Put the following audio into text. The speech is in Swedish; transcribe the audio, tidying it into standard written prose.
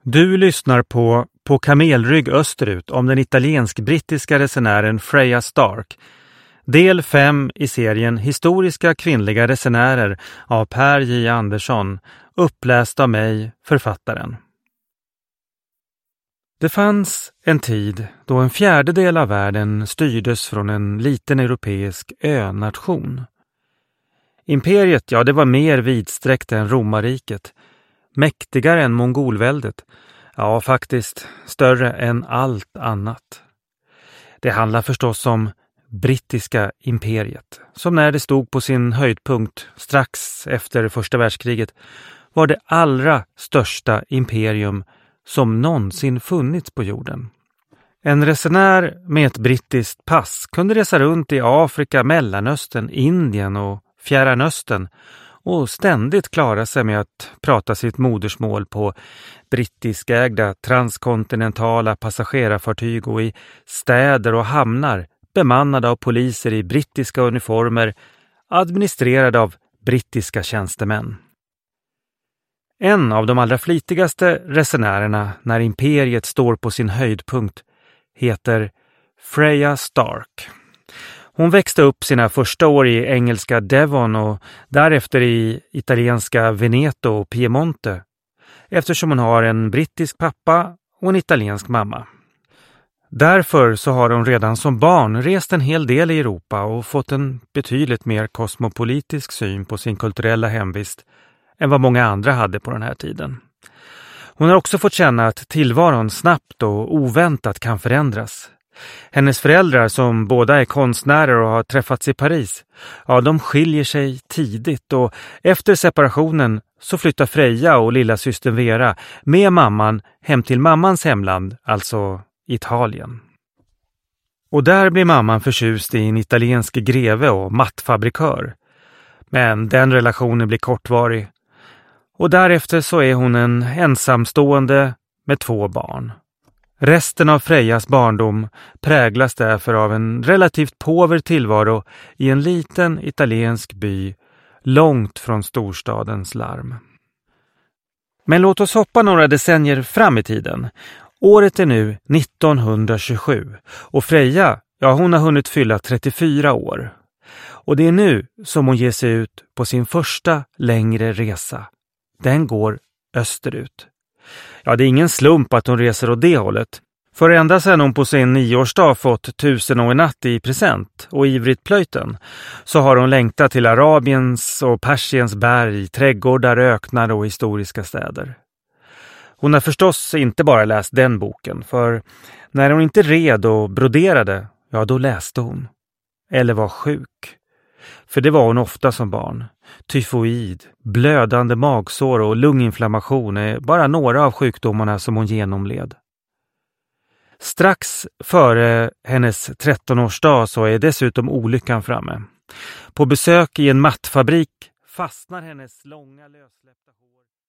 Du lyssnar på Kamelrygg österut om den italiensk-brittiska resenären Freya Stark. Del 5 i serien Historiska kvinnliga resenärer av Per J. Andersson, uppläst av mig, författaren. Det fanns en tid då en fjärdedel av världen styrdes från en liten europeisk önation. Imperiet, det var mer vidsträckt än romarriket, mäktigare än mongolväldet, faktiskt större än allt annat. Det handlar förstås om brittiska imperiet, som när det stod på sin höjdpunkt strax efter första världskriget var det allra största imperium som någonsin funnits på jorden. En resenär med ett brittiskt pass kunde resa runt i Afrika, Mellanöstern, Indien och Fjärran Östern och ständigt klara sig med att prata sitt modersmål på brittiskägda transkontinentala passagerarfartyg och i städer och hamnar bemannade av poliser i brittiska uniformer, administrerade av brittiska tjänstemän. En av de allra flitigaste resenärerna när imperiet står på sin höjdpunkt heter Freya Stark. Hon växte upp sina första år i engelska Devon och därefter i italienska Veneto och Piemonte, eftersom hon har en brittisk pappa och en italiensk mamma. Därför så har hon redan som barn rest en hel del i Europa och fått en betydligt mer kosmopolitisk syn på sin kulturella hemvist än vad många andra hade på den här tiden. Hon har också fått känna att tillvaron snabbt och oväntat kan förändras. Hennes föräldrar, som båda är konstnärer och har träffats i Paris, de skiljer sig tidigt och efter separationen så flyttar Freja och lilla systern Vera med mamman hem till mammans hemland, alltså Italien. Och där blir mamman förtjust i en italiensk greve och mattfabrikör. Men den relationen blir kortvarig. Och därefter så är hon en ensamstående med 2 barn. Resten av Frejas barndom präglas därför av en relativt påver tillvaro i en liten italiensk by långt från storstadens larm. Men låt oss hoppa några decennier fram i tiden. Året är nu 1927 och Freja, hon har hunnit fylla 34 år. Och det är nu som hon ger sig ut på sin första längre resa. Den går österut. Det är ingen slump att hon reser åt det hållet. För ända sedan hon på sin 9-årsdag fått 1000 och en natt i present och ivrigt plöjten så har hon längtat till Arabiens och Persiens berg, trädgårdar, öknar och historiska städer. Hon har förstås inte bara läst den boken, för när hon inte red och broderade, då läste hon. Eller var sjuk. För det var hon ofta som barn. Tyfoid, blödande magsår och lunginflammation är bara några av sjukdomarna som hon genomled. Strax före hennes 13-årsdag så är dessutom olyckan framme. På besök i en mattfabrik fastnar hennes långa lössläppta hår.